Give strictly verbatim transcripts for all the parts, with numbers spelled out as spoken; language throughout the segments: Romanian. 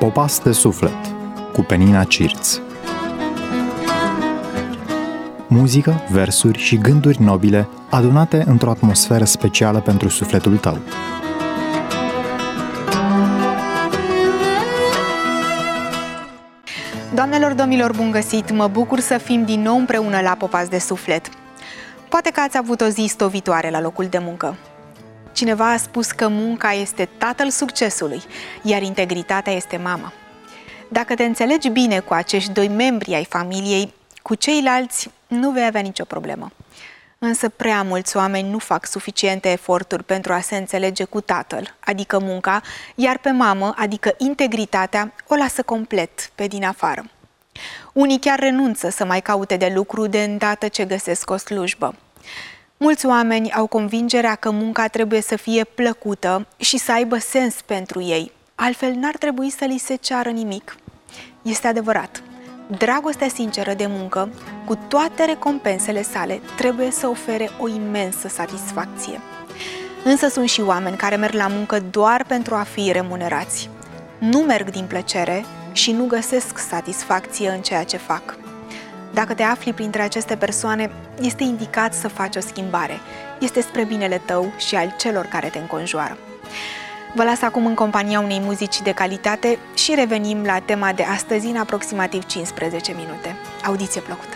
Popas de suflet cu Penina Cirț. Muzică, versuri și gânduri nobile adunate într-o atmosferă specială pentru sufletul tău. Doamnelor, domnilor, bun găsit! Mă bucur să fim din nou împreună la Popas de suflet. Poate că ați avut o zi stovitoare la locul de muncă. Cineva a spus că munca este tatăl succesului, iar integritatea este mama. Dacă te înțelegi bine cu acești doi membri ai familiei, cu ceilalți nu vei avea nicio problemă. Însă prea mulți oameni nu fac suficiente eforturi pentru a se înțelege cu tatăl, adică munca, iar pe mamă, adică integritatea, o lasă complet pe din afară. Unii chiar renunță să mai caute de lucru de îndată ce găsesc o slujbă. Mulți oameni au convingerea că munca trebuie să fie plăcută și să aibă sens pentru ei, altfel n-ar trebui să li se ceară nimic. Este adevărat. Dragostea sinceră de muncă, cu toate recompensele sale, trebuie să ofere o imensă satisfacție. Însă sunt și oameni care merg la muncă doar pentru a fi remunerați. Nu merg din plăcere și nu găsesc satisfacție în ceea ce fac. Dacă te afli printre aceste persoane, este indicat să faci o schimbare. Este spre binele tău și al celor care te înconjoară. Vă las acum în compania unei muzici de calitate și revenim la tema de astăzi în aproximativ cincisprezece minute. Audiție plăcută!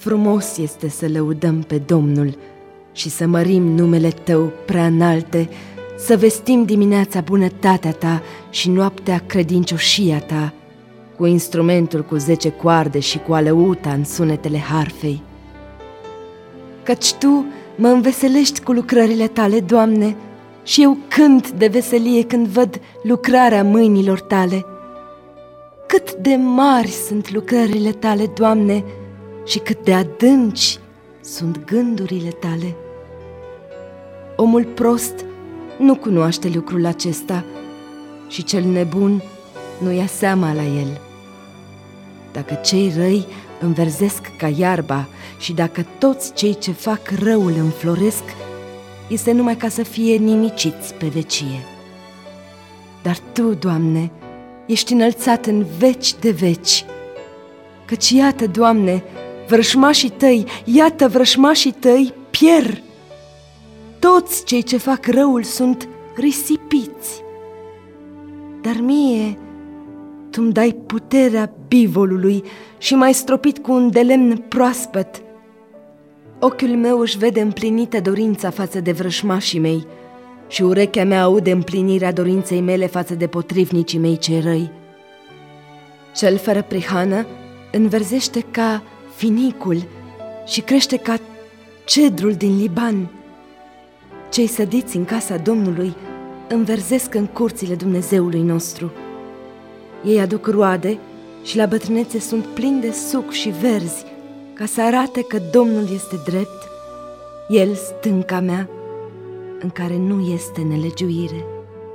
frumos este să lăudăm pe Domnul și să mărim numele Tău prea înalte, să vestim dimineața bunătatea Ta și noaptea credincioșia Ta, cu instrumentul cu zece coarde și cu alăuta în sunetele harfei. Căci Tu mă înveselești cu lucrările Tale, Doamne, și eu cânt de veselie când văd lucrarea mâinilor Tale. Cât de mari sunt lucrările Tale, Doamne, și cât de adânci sunt gândurile Tale. Omul prost nu cunoaște lucrul acesta și cel nebun nu ia seama la el. Dacă cei răi înverzesc ca iarba și dacă toți cei ce fac răul înfloresc, este numai ca să fie nimiciți pe vecie. Dar Tu, Doamne, ești înălțat în veci de veci, căci iată, Doamne, vrășmașii Tăi, iată vrășmașii Tăi pierd. Toți cei ce fac răul sunt risipiți. Dar mie Tu-mi dai puterea bivolului și m-ai stropit cu un de lemn proaspăt. Ochiul meu își vede împlinită dorința față de vrășmașii mei și urechea mea aude împlinirea dorinței mele față de potrivnicii mei cei răi. Cel fără prihană înverzește ca finicul și crește ca cedrul din Liban. Cei sădiți în casa Domnului înverzesc în curțile Dumnezeului nostru. Ei aduc roade și la bătrânețe sunt plini de suc și verzi, ca să arate că Domnul este drept, El stânca mea, în care nu este nelegiuire.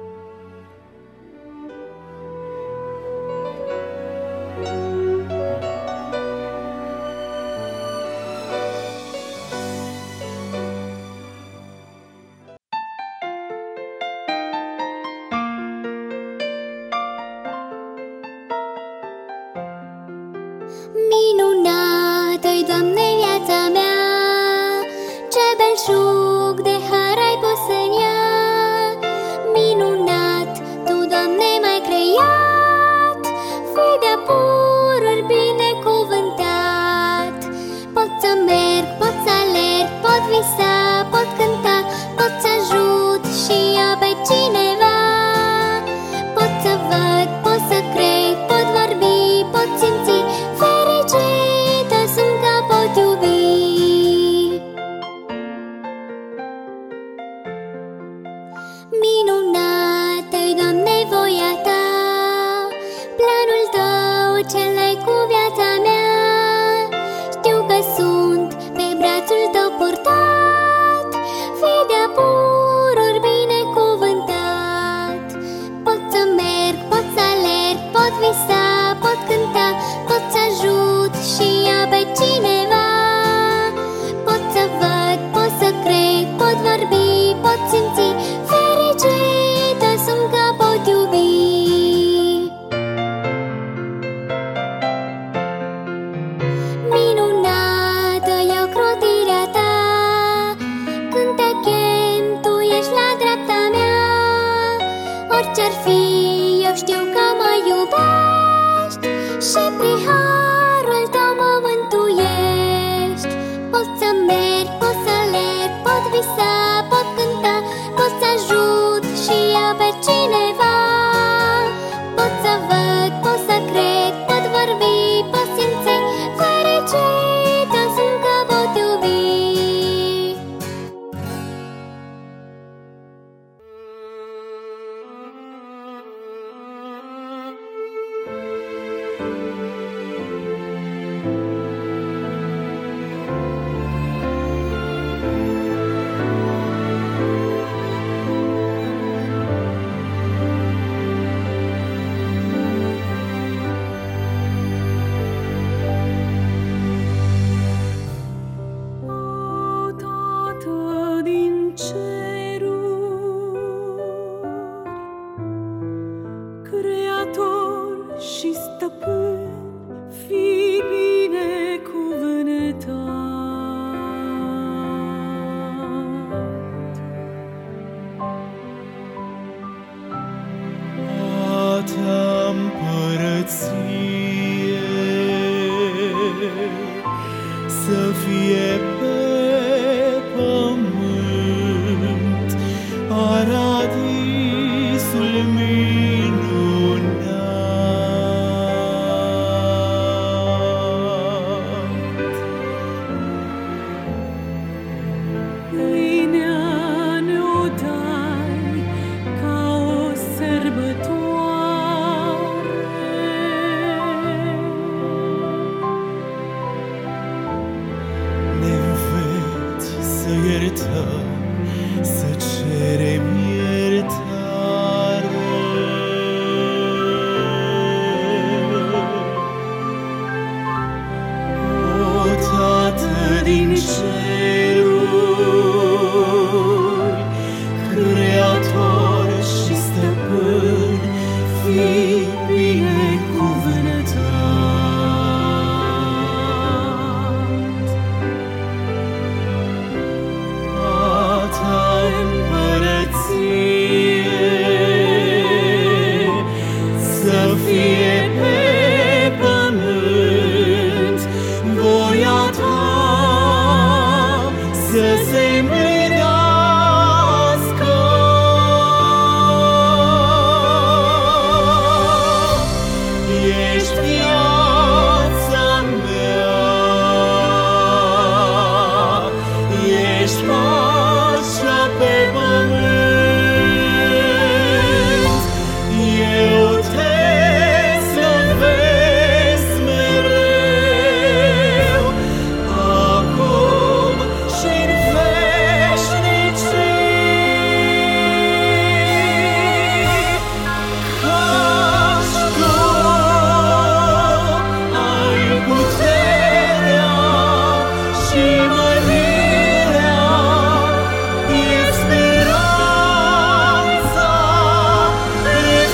Minunată-i, Doamne, viața mea, ce belșug de har ai pus în ea. Minunat, Tu, Doamne, m-ai creat, fii de-a pururi binecuvântat. Pot să merg, pot să alerg, pot visa, pot cânta, pot să ajut și eu pe cineva. Pot să văd, pot să cred, pot vorbi, pot simți, fericită sunt că pot iubi. Minunată-i, Doamne, voia Ta, planul Tău cel-ai cu viața mea. Știu că sunt pe brațul Tău purtat, fii de-a pururi binecuvântat. Pot să merg, pot să alerg, pot visa, pot cânta, pot să ajut și eu pe cineva. Pot să văd, pot să cred, pot vorbi, pot simți, fericită sunt că pot iubi. Minunată-i ocrotirea Ta, când Te chem, Tu ești la dreapta mea. Orice-ar fi, eu știu că mă iubești și prin harul Tău mă mântuiești. Pot să merg, pot să alerg, pot visa, pot cânta, pot să ajut și eu pe cineva. Pot să văd, pot să cred, pot vorbi, pot simți, fericită sunt că pot iubi. O Tată din ceruri, Creator și Stăpân, fii binecuvântat. A Ta împărăție să fie pe pământ paradisul minunat. Pâinea ne-o dai ca o sărbătoare, Ne înveți să iertăm, să cerem iertare. O Tată din ceruri, Creator și Stăpân, fii binecuvântat. A Ta împărăție să fie pe pământ, voia Ta să se împlinească. Ești viața mea, ești pacea pe pământ. Eu Te slăvesc mereu, acum și-n veșnicii. Căci Tu ai puterea și mărirea, ești speranța în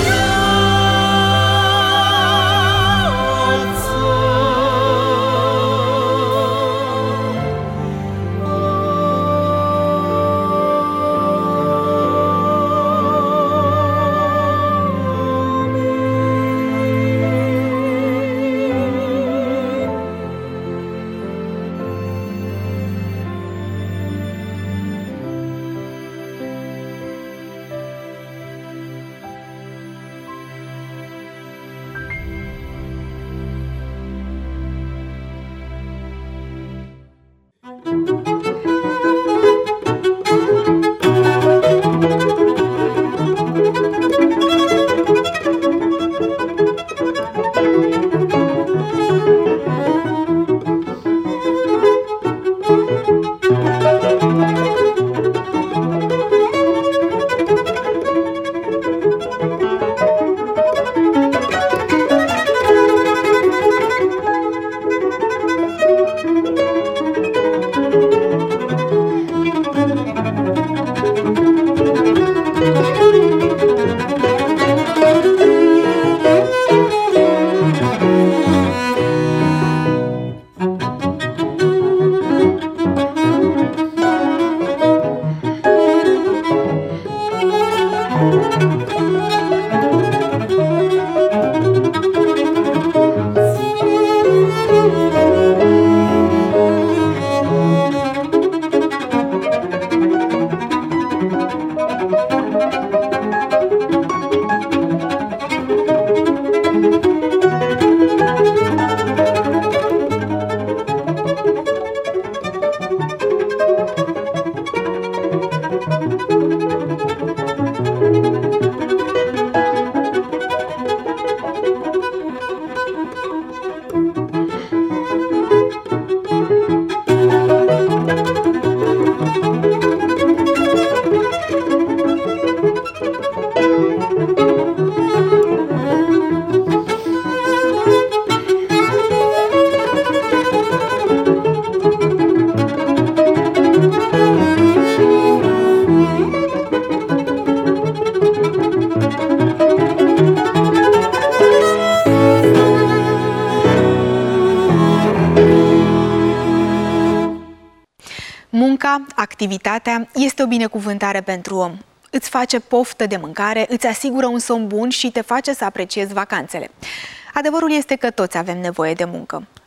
Munca, activitatea, este o binecuvântare pentru om. Îți face poftă de mâncare, îți asigură un somn bun și te face să apreciezi vacanțele. Adevărul este că toți avem nevoie de muncă.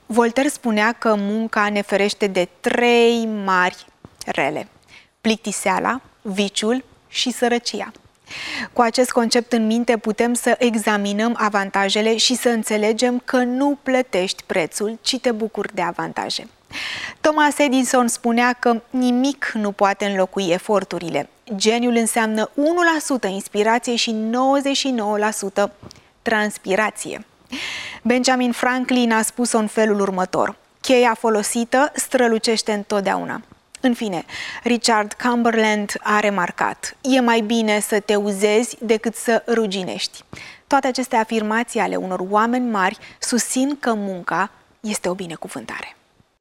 Voltaire spunea că munca ne ferește de trei mari rele: plictiseala, viciul și sărăcia. Cu acest concept în minte putem să examinăm avantajele și să înțelegem că nu plătești prețul, ci te bucuri de avantaje. Thomas Edison spunea că nimic nu poate înlocui eforturile. Geniul înseamnă unu la sută inspirație și nouăzeci și nouă la sută transpirație. Benjamin Franklin a spus-o în felul următor: cheia folosită strălucește întotdeauna. În fine, Richard Cumberland a remarcat: e mai bine să te uzezi decât să ruginești. Toate aceste afirmații ale unor oameni mari susțin că munca este o binecuvântare.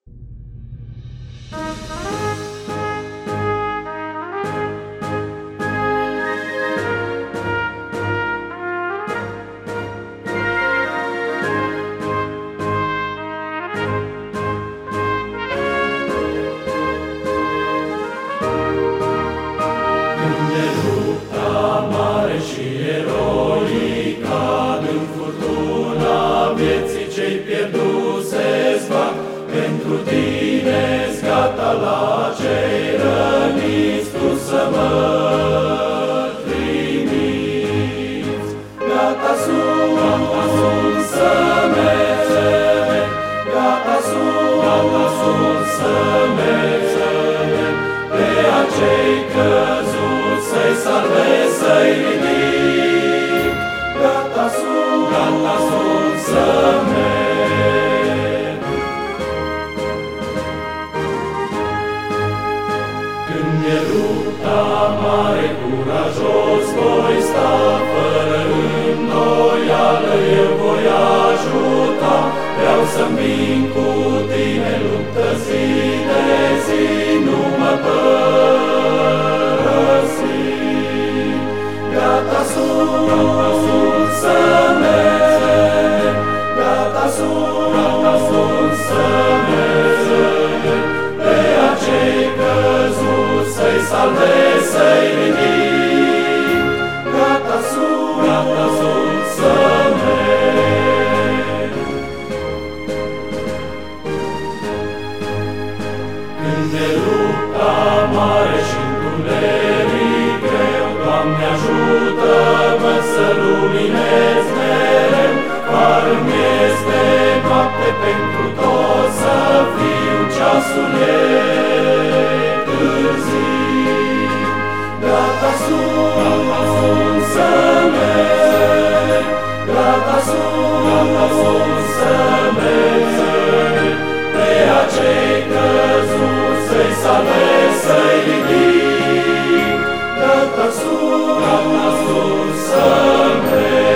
La cei răniți tu să mă trimiți. Gata sunt, gata sunt să merg, gata sunt, gata sunt să merg, pe acei căzuți să-i salvez, să-i ridic. Gata sunt, gata sunt să merg. E lupta mare, curajos voi sta, fără îndoială eu voi ajuta. Vreau să-mi vin cu tine, luptă zi de zi, nu mă părăsi. Gata sunt, gata sunt să merg, gata sunt, gata sunt să merg, pe acei căzuți să-i salvez, să-i ridic. Gata sunt, gata sunt să merg. Când e lupta mare și întuneric greu, Doamne ajută-mă să luminez mereu. Har-mi este noapte pentru tot, să fiu ceasul ei târziu. Gata sunt, gata sunt să merg, gata sunt, gata sunt să merg, pe acei căzuți să-i salvez, să-i ridic. Gata sunt, gata sunt să merg.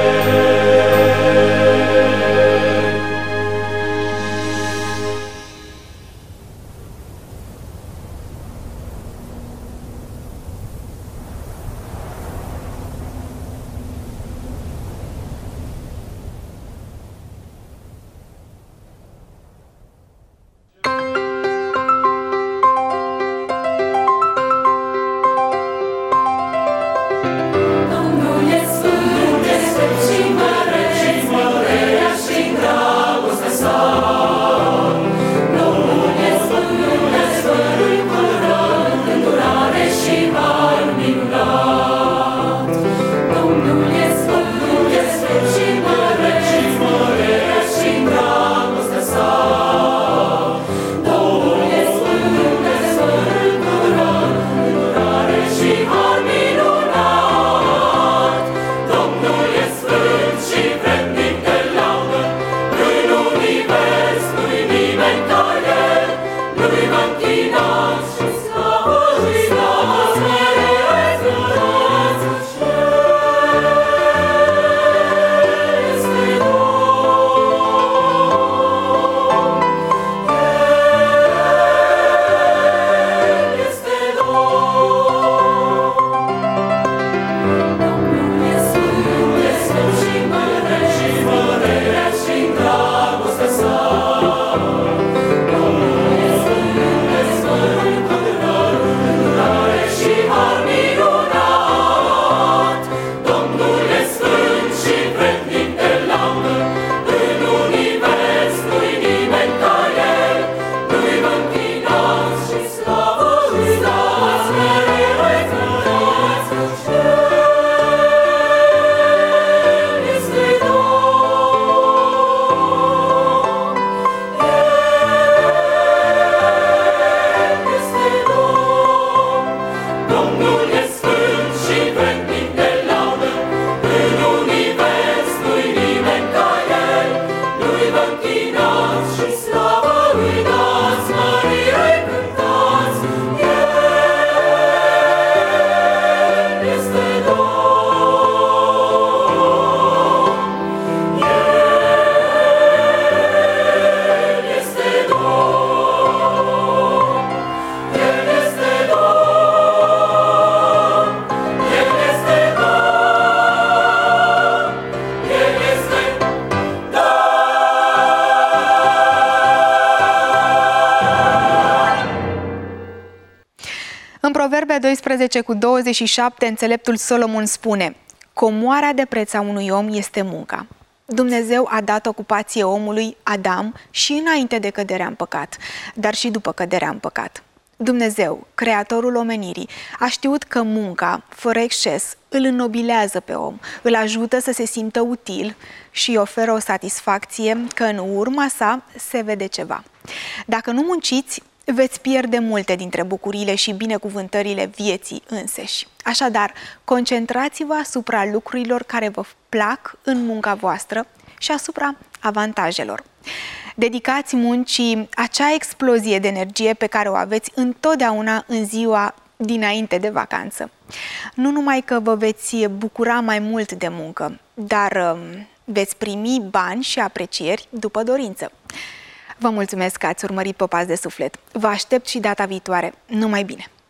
Domnul În Proverbe doisprezece cu douăzeci și șapte, înțeleptul Solomon spune: comoara de preț a unui om este munca. Dumnezeu a dat ocupație omului Adam și înainte de căderea în păcat, dar și după căderea în păcat. Dumnezeu, creatorul omenirii, a știut că munca, fără exces, îl înnobilează pe om, îl ajută să se simtă util și îi oferă o satisfacție că în urma sa se vede ceva. Dacă nu munciți, veți pierde multe dintre bucuriile și binecuvântările vieții înseși. Așadar, concentrați-vă asupra lucrurilor care vă plac în munca voastră și asupra avantajelor. Dedicați muncii acea explozie de energie pe care o aveți întotdeauna în ziua dinainte de vacanță. Nu numai că vă veți bucura mai mult de muncă, dar veți primi bani și aprecieri după dorință. Vă mulțumesc că ați urmărit Popas de Suflet. Vă aștept și data viitoare. Numai bine!